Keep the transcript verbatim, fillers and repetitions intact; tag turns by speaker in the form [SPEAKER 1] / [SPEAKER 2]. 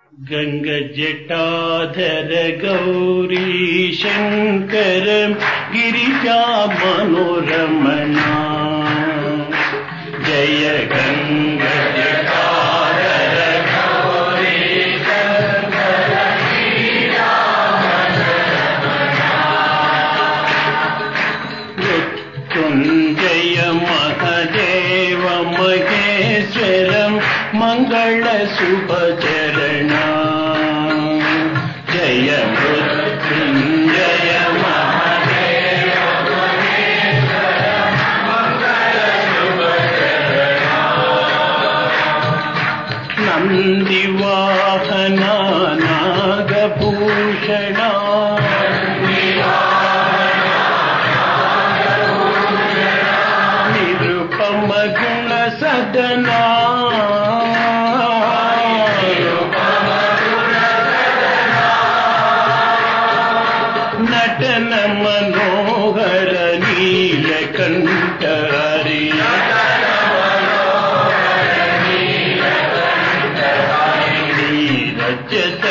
[SPEAKER 1] गंग जटाधर गौरी शंकर गिरिजा मनोरमणा जय गंग जटाधर गौरी शंकर गिरिजा मनोरमणा मृत्युंजय महादेव महेश्वरम मंगल शुभ चरणा जय मृत्युंजय महादेव महेश्वरम मंगल शुभ चरणा नंदिवाहना नागभूषणा निरुपम गुण सदना नटन मनोहर नीलकंठ हरि नीरज